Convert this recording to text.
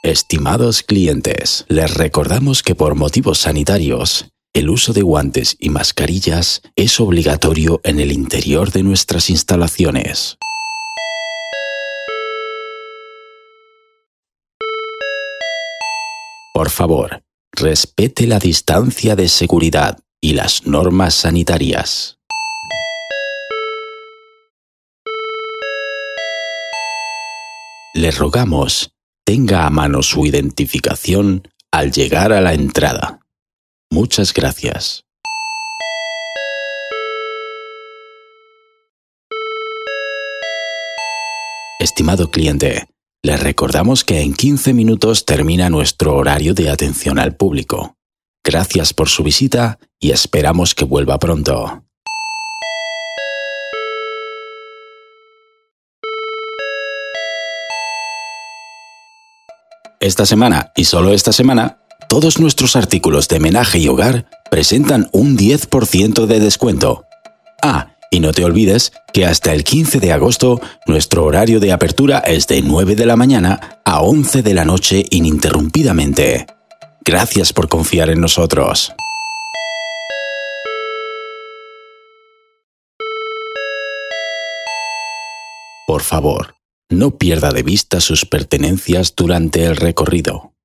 Estimados clientes, les recordamos que por motivos sanitarios, el uso de guantes y mascarillas es obligatorio en el interior de nuestras instalaciones. Por favor, respete la distancia de seguridad y las normas sanitarias. Le rogamos, tenga a mano su identificación al llegar a la entrada. Muchas gracias. Estimado cliente, le recordamos que en 15 minutos termina nuestro horario de atención al público. Gracias por su visita y esperamos que vuelva pronto. Esta semana, y solo esta semana, todos nuestros artículos de menaje y hogar presentan un 10% de descuento. Y no te olvides que hasta el 15 de agosto nuestro horario de apertura es de 9 de la mañana a 11 de la noche ininterrumpidamente. Gracias por confiar en nosotros. Por favor, no pierda de vista sus pertenencias durante el recorrido.